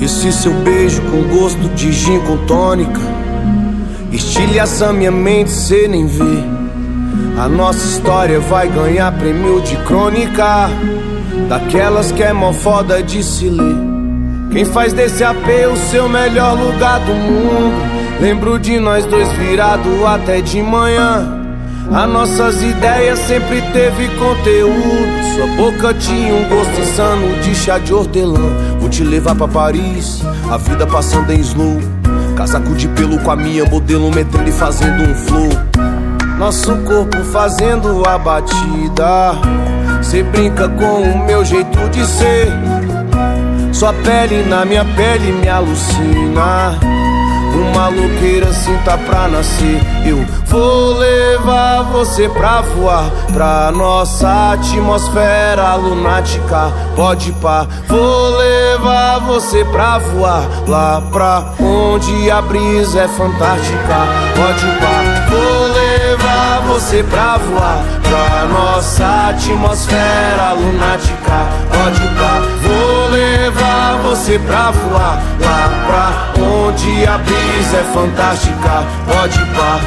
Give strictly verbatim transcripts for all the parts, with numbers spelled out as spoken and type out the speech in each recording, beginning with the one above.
Esse seu beijo com gosto de gin com tônica estilhaça minha mente, cê nem vê. A nossa história vai ganhar prêmio de crônica, daquelas que é mó foda de se ler. Quem faz desse A P o seu melhor lugar do mundo? Lembro de nós dois virado até de manhã. As nossas ideias sempre teve conteúdo. Sua boca tinha um gosto insano de chá de hortelã. Vou te levar pra Paris, a vida passando em slow. Casaco de pelo com a minha modelo, metendo e fazendo um flow. Nosso corpo fazendo a batida. Cê brinca com o meu jeito de ser. Sua pele na minha pele me alucina. Uma louqueira assim tá pra nascer. Eu vou levar você pra voar, pra nossa atmosfera lunática. Pode pá, vou levar você pra voar, lá pra onde a brisa é fantástica. Pode pá, vou levar você pra voar, pra nossa atmosfera lunática. Pode pá, vou levar você pra voar, lá pra onde a brisa é fantástica. Pode pá.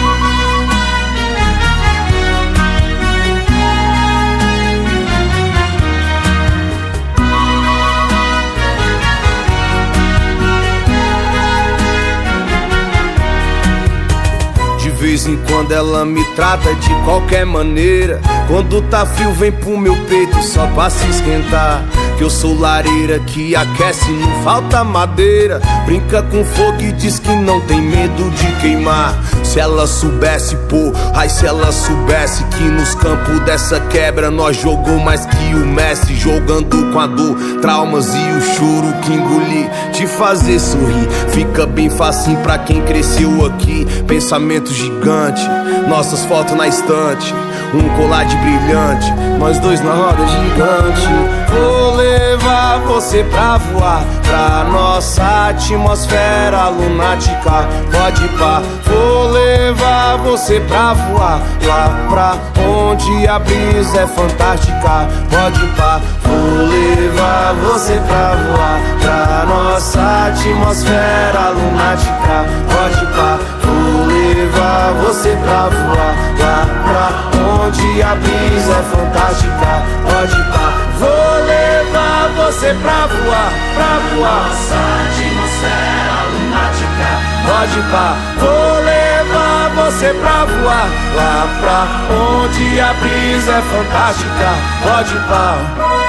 De vez em quando ela me trata de qualquer maneira. Quando tá frio vem pro meu peito só pra se esquentar. Que eu sou lareira que aquece, não falta madeira. Brinca com fogo e diz que não tem medo de queimar. Se ela soubesse, pô, ai se ela soubesse que nos campos dessa quebra nós jogou mais que o Messi. Jogando com a dor, traumas e o choro que engoli. Te fazer sorrir, fica bem facinho pra quem cresceu aqui. Pensamento gigante, nossas fotos na estante. Um colar de brilhante, nós dois na roda gigante. Vou levar você pra voar, pra nossa atmosfera lunática. Pode pá, vou levar você pra voar, lá pra onde a brisa é fantástica. Pode pá, vou levar você pra voar, pra nossa atmosfera lunática. Pode pá, vou levar você pra voar, lá pra onde a brisa é fantástica. Pode pá, vou levar você pra voar, pra voar nossa atmosfera lunática. Pode pá, vou levar você pra voar, lá pra onde a brisa é fantástica. Pode pá.